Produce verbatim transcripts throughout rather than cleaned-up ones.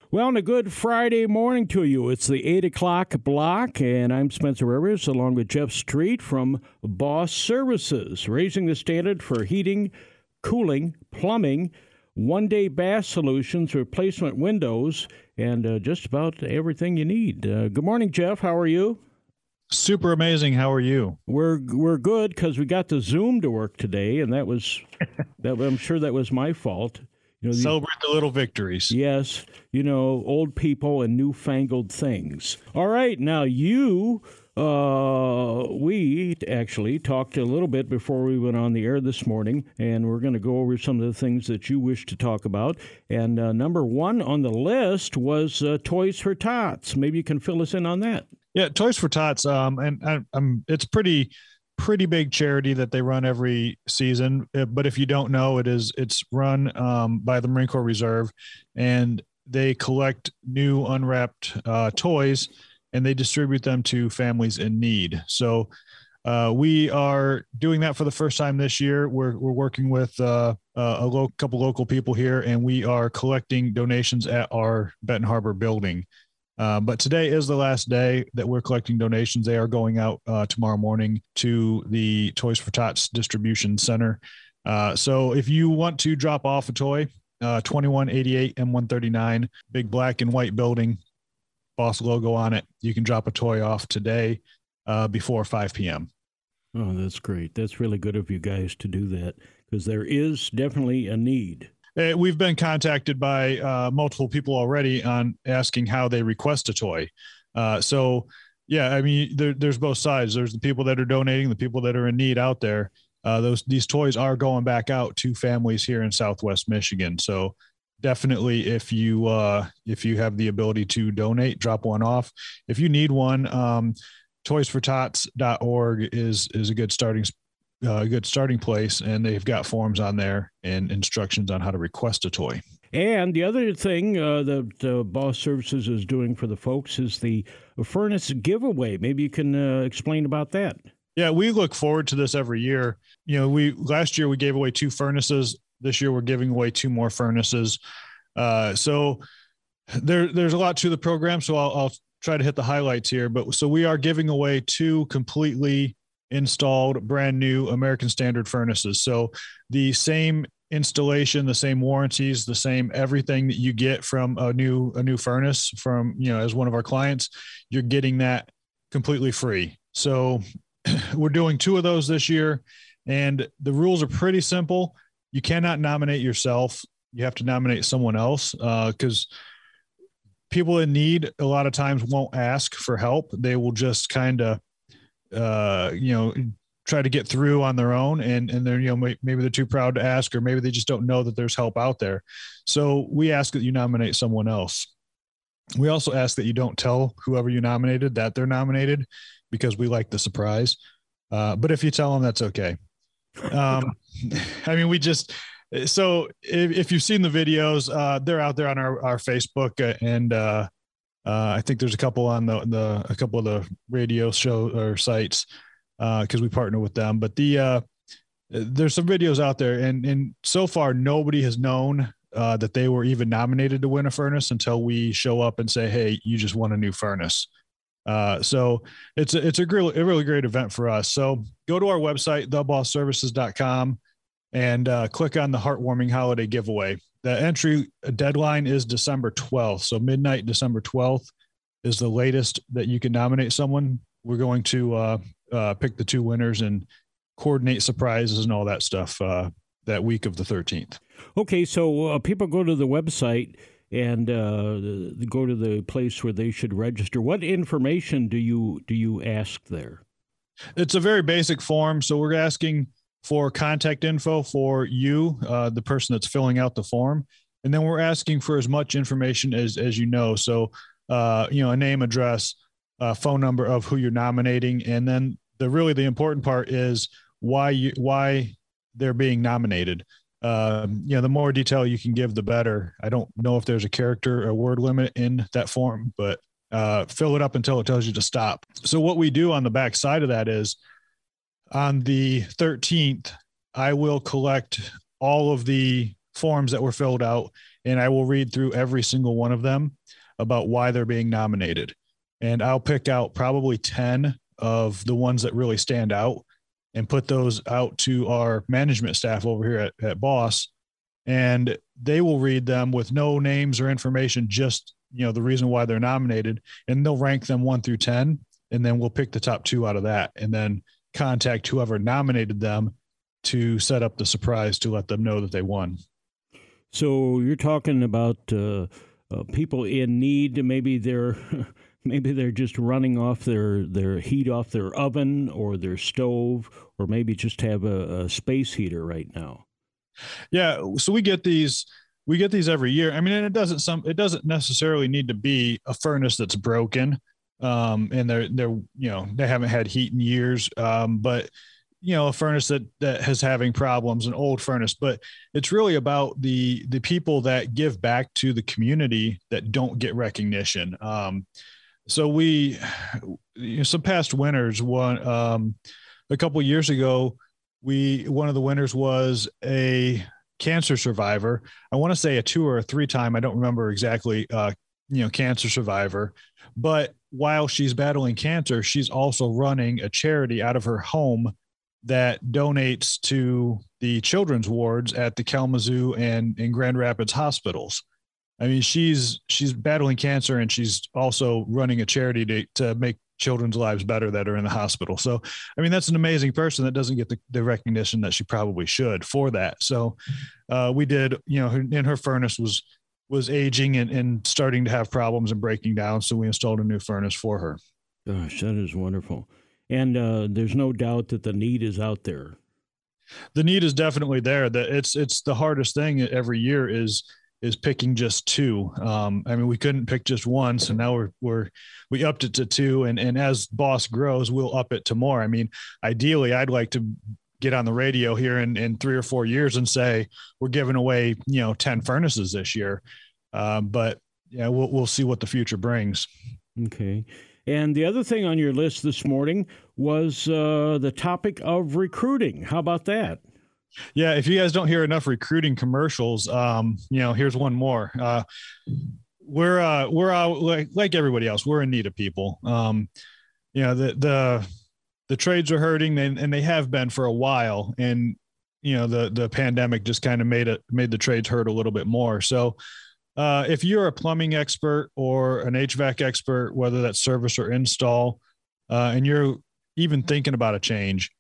Well, and a good Friday morning to you. It's the eight o'clock block, and I'm Spencer Rivers along with Jeff Street from Boss Services, raising the standard for heating, cooling, plumbing, one-day bath solutions, replacement windows, and uh, just about everything you need. Uh, good morning, Jeff. How are you? Super amazing. How are you? We're we're good because we got the Zoom to work today, and that was that. I'm sure that was my fault. You know, Celebrate the little victories. Yes, you know, old people and newfangled things. All right, now you, uh, we actually talked a little bit before we went on the air this morning, and we're going to go over some of the things that you wish to talk about. And uh, number one on the list was uh, Toys for Tots. Maybe you can fill us in on that. Yeah, Toys for Tots, um, and I, I'm, it's pretty, pretty big charity that they run every season. But if you don't know, it is it's run um, by the Marine Corps Reserve, and they collect new unwrapped uh, toys, and they distribute them to families in need. So uh, we are doing that for the first time this year. We're we're working with uh, a lo- couple local people here, and we are collecting donations at our Benton Harbor building. Uh, but today is the last day that we're collecting donations. They are going out uh, tomorrow morning to the Toys for Tots distribution center. Uh, so if you want to drop off a toy, uh, twenty-one eighty-eight M one thirty-nine, big black and white building, Boss logo on it. You can drop a toy off today uh, before five p.m. Oh, that's great. That's really good of you guys to do that, because there is definitely a need. We've been contacted by uh, multiple people already on asking how they request a toy. Uh, so, yeah, I mean, there, there's both sides. There's the people that are donating, the people that are in need out there. Uh, those these toys are going back out to families here in Southwest Michigan. So, definitely, if you uh, if you have the ability to donate, drop one off. If you need one, um, toys for tots dot org is is a good starting a uh, good starting place, and they've got forms on there and instructions on how to request a toy. And the other thing uh, that uh, Boss Services is doing for the folks is the furnace giveaway. Maybe you can uh, explain about that. Yeah, we look forward to this every year. You know, we last year we gave away two furnaces. This year we're giving away two more furnaces. Uh, so there, there's a lot to the program. So I'll, I'll try to hit the highlights here. But so we are giving away two completely installed brand new American Standard furnaces. So the same installation, the same warranties, the same everything that you get from a new a new furnace from, you know, as one of our clients, you're getting that completely free. So we're doing two of those this year, and the rules are pretty simple. You cannot nominate yourself. You have to nominate someone else because uh, people in need a lot of times won't ask for help. They will just kind of uh, you know, try to get through on their own. And, and they're, you know, maybe they're too proud to ask, or maybe they just don't know that there's help out there. So we ask that you nominate someone else. We also ask that you don't tell whoever you nominated that they're nominated, because we like the surprise. Uh, but if you tell them, that's okay. Um, I mean, we just, so if, if you've seen the videos, uh, they're out there on our, our Facebook and, uh, Uh, I think there's a couple on the, the a couple of the radio show or sites because uh, we partner with them. But the uh, there's some videos out there, and and so far nobody has known uh, that they were even nominated to win a furnace until we show up and say, "Hey, you just won a new furnace." Uh, so it's a, it's a, great, a really great event for us. So go to our website, the boss services dot com, and uh, click on the heartwarming holiday giveaway. The entry deadline is December twelfth. So midnight, December twelfth is the latest that you can nominate someone. We're going to uh, uh, pick the two winners and coordinate surprises and all that stuff uh, that week of the thirteenth. Okay. So uh, people go to the website and uh, go to the place where they should register. What information do you, do you ask there? It's a very basic form. So we're asking for contact info for you, uh, the person that's filling out the form. And then we're asking for as much information as, as you know. So, uh, you know, a name, address, uh, phone number of who you're nominating. And then the really the important part is why you, why they're being nominated. Um, you know, the more detail you can give, the better. I don't know if there's a character or word limit in that form, but uh, fill it up until it tells you to stop. So what we do on the back side of that is, on the thirteenth, I will collect all of the forms that were filled out, and I will read through every single one of them about why they're being nominated. And I'll pick out probably ten of the ones that really stand out and put those out to our management staff over here at, at Boss. And they will read them with no names or information, just, you know, the reason why they're nominated, and they'll rank them one through ten. And then we'll pick the top two out of that and then contact whoever nominated them to set up the surprise to let them know that they won. So you're talking about uh, uh, people in need. Maybe they're maybe they're just running off their, their heat off their oven or their stove, or maybe just have a, a space heater right now. Yeah. So we get these, we get these every year. I mean, and it doesn't some, it doesn't necessarily need to be a furnace that's broken. Um, and they're, they're, you know, they haven't had heat in years. Um, but you know, a furnace that, that has having problems, an old furnace, but it's really about the, the people that give back to the community that don't get recognition. Um, so we, you know, some past winners, one, um, a couple of years ago, we, one of the winners was a cancer survivor. I want to say a two or a three time, I don't remember exactly, uh, you know, cancer survivor, but while she's battling cancer, she's also running a charity out of her home that donates to the children's wards at the Kalamazoo and in Grand Rapids hospitals. I mean, she's, she's battling cancer, and she's also running a charity to, to make children's lives better that are in the hospital. So, I mean, that's an amazing person that doesn't get the, the recognition that she probably should for that. So uh, we did, you know, her, and her furnace was, was aging and, and starting to have problems and breaking down. So we installed a new furnace for her. Gosh, that is wonderful. And uh, there's no doubt that the need is out there. The need is definitely there. That it's it's the hardest thing every year is is picking just two. Um, I mean, we couldn't pick just one, so now we're we're we upped it to two, and and as Boss grows, we'll up it to more. I mean, ideally, I'd like to get on the radio here in in three or four years and say we're giving away, you know, ten furnaces this year, um, but yeah, we'll we'll see what the future brings. Okay. And the other thing on your list this morning was uh, the topic of recruiting. How about that? Yeah, if you guys don't hear enough recruiting commercials, um, you know, here's one more. Uh, we're uh, we're uh, like like everybody else. We're in need of people. Um, you know, the the the trades are hurting, and, and they have been for a while. And you know, the the pandemic just kind of made it made the trades hurt a little bit more. So. Uh, if you're a plumbing expert or an H V A C expert, whether that's service or install, uh, and you're even thinking about a change,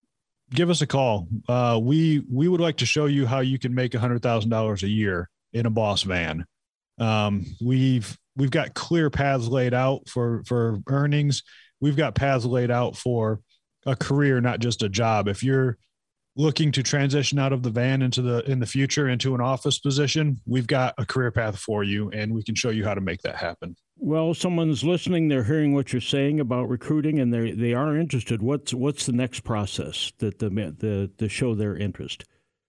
give us a call. Uh, we we would like to show you how you can make one hundred thousand dollars a year in a Boss van. Um, we've we've got clear paths laid out for for earnings. We've got paths laid out for a career, not just a job. If you're looking to transition out of the van into the in the future into an office position, we've got a career path for you, and we can show you how to make that happen. Well, someone's listening, they're hearing what you're saying about recruiting, and they they are interested. What's what's the next process that the the the show their interest?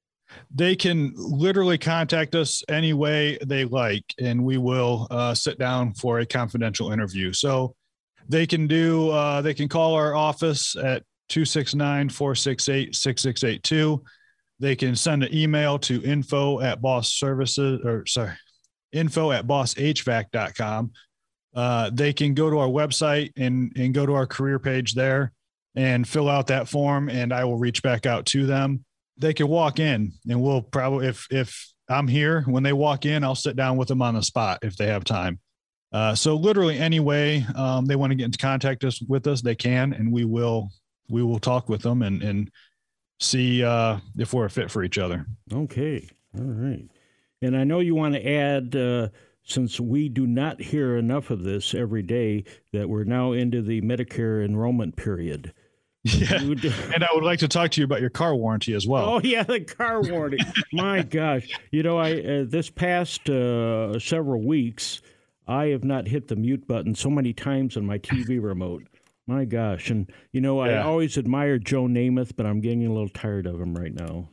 They can literally contact us any way they like, and we will uh, sit down for a confidential interview. So they can do uh, they can call our office at two six nine, four six eight, six six eight two. They can send an email to info at boss services or sorry, info at boss h v a c dot com. Uh, they can go to our website and, and go to our career page there and fill out that form, and I will reach back out to them. They can walk in, and we'll probably, if, if I'm here, when they walk in, I'll sit down with them on the spot if they have time. Uh, so literally any way um, they want to get into contact us with us, they can, and we will we will talk with them and, and see uh, if we're a fit for each other. Okay. All right. And I know you want to add, uh, since we do not hear enough of this every day, that we're now into the Medicare enrollment period. Yeah. And I would like to talk to you about your car warranty as well. Oh, yeah, the car warranty. My gosh. You know, I uh, this past uh, several weeks, I have not hit the mute button so many times on my T V remote. My gosh. And, you know, I yeah. always admired Joe Namath, but I'm getting a little tired of him right now.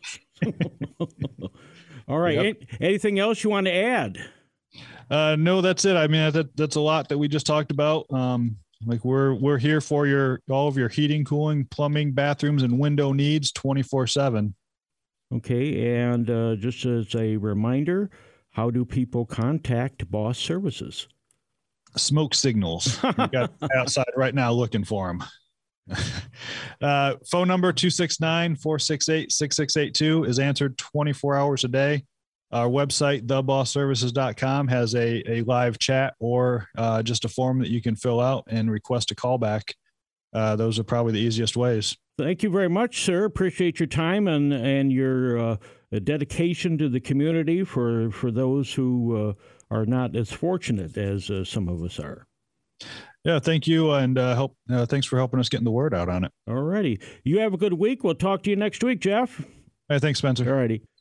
All right. Yep. Any, anything else you want to add? Uh, no, that's it. I mean, that, that's a lot that we just talked about. Um, like we're, we're here for your, all of your heating, cooling, plumbing, bathrooms, and window needs twenty-four seven. Okay, and uh, just as a reminder, how do people contact Boss Services? Smoke signals. We got outside right now looking for them. uh, phone number two six nine, four six eight, six six eight two is answered twenty-four hours a day. Our website, the boss services dot com, has a, a live chat or uh, just a form that you can fill out and request a callback. Uh, those are probably the easiest ways. Thank you very much, sir. Appreciate your time and, and your uh, dedication to the community for, for those who uh, are not as fortunate as uh, some of us are. Yeah, thank you, and uh, help. Uh, thanks for helping us getting the word out on it. All righty. You have a good week. We'll talk to you next week, Jeff. Hey, thanks, Spencer. All righty.